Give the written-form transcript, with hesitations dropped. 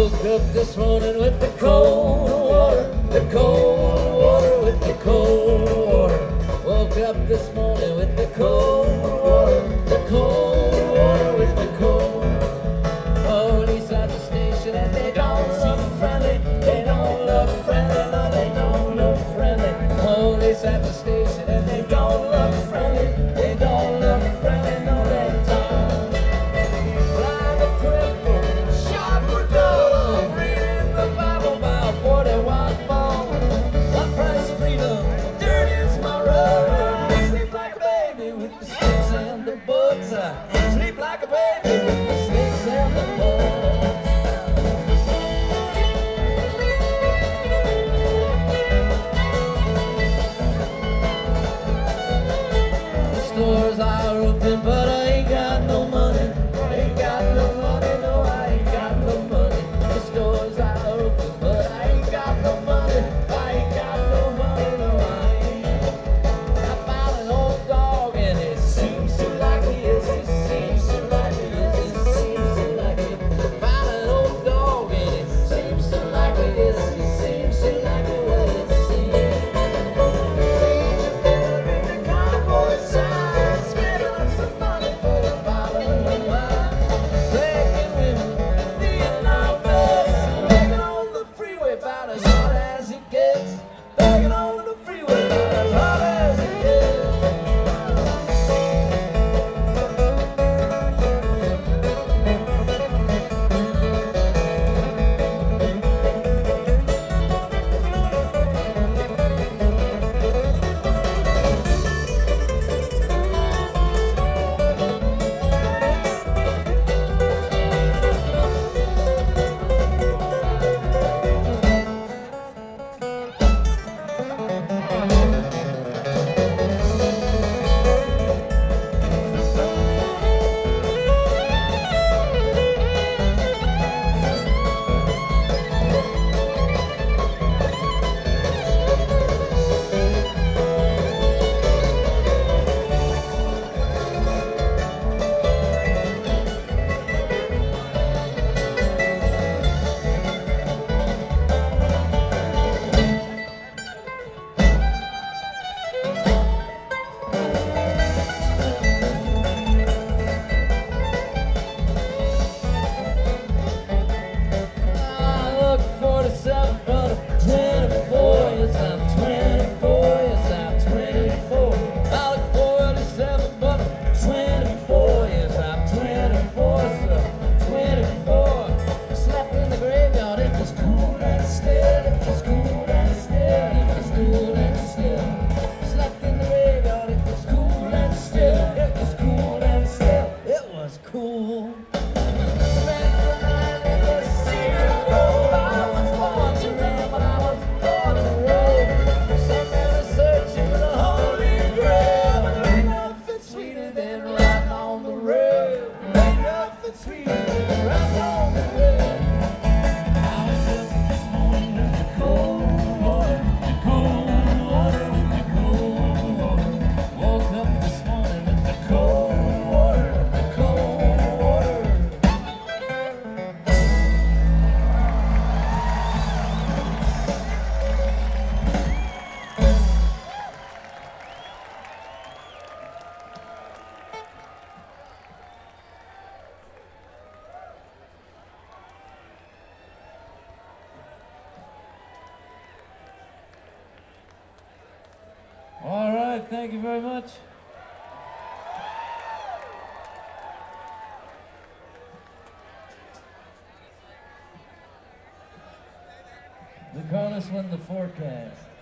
Woke up this morning with the cold water, the cold water, with the cold water. Woke up this morning with the cold water, the cold water, with the cold. Police at the station and they don't look friendly. They don't look friendly, no, they don't look friendly. Police at the station and they don't look friendly. They don't look friendly, no, they don't. Blind or crippled, shot or dull, reading the Bible by 41 ball. My price of freedom, dirty is my rub. I sleep like a baby with the sticks and the books. I sleep like a baby with the sticks and the books. Stores are open, but I ain't got no money. Ain't got no money, no, I ain't got no money. The stores are open, but I ain't got no money. I ain't got no money, no, I ain't. I found an old dog and it seems to like me, yes, it seems to like me, yes, it seems to like me. Found an old dog and it seems to like me, yes, it seems to like me, well, it seems. The cowboy sign, spending up some money for a bottle of wine. Begging women, Vietnam vets, begging on the freeway about as hard as it gets. Begging on the freeway about as hard as it gets. I look 47, but I'm 24. Yes, I'm 24. Yes, I'm 24. I look 47, but I'm 24. Yes, I'm 24. So 24. Slept in the graveyard. It was cool and still. It was cool and still. It was cool and still. Slept in the graveyard. It was cool and still. It was cool and still. It was cool. Spent the night in the cedar grove. I was born to run, but I was born to roam. Some men are searching for the Holy Grail, but there ain't nothing sweeter than riding on the rail. Ain't nothing sweeter than riding on the rail. I was up this morning with the cold water, the cold water, with the cold water. Woke up this morning with the cold water, the cold water. All right, thank you very much. They call this one the Forecast.